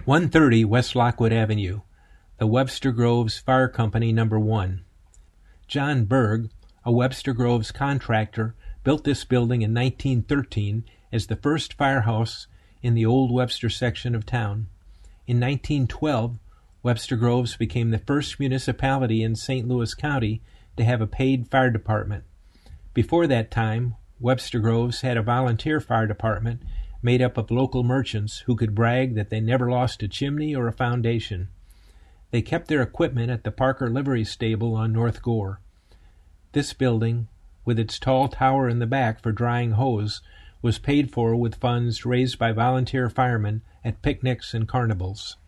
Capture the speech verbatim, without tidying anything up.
one thirty West Lockwood Avenue, the Webster Groves Fire Company Number one. John Berg, a Webster Groves contractor, built this building in nineteen thirteen as the first firehouse in the old Webster section of town. In nineteen twelve, Webster Groves became the first municipality in Saint Louis County to have a paid fire department. Before that time, Webster Groves had a volunteer fire department made up of local merchants who could brag that they never lost a chimney or a foundation. They kept their equipment at the Parker Livery Stable on North Gore. This building, with its tall tower in the back for drying hose, was paid for with funds raised by volunteer firemen at picnics and carnivals.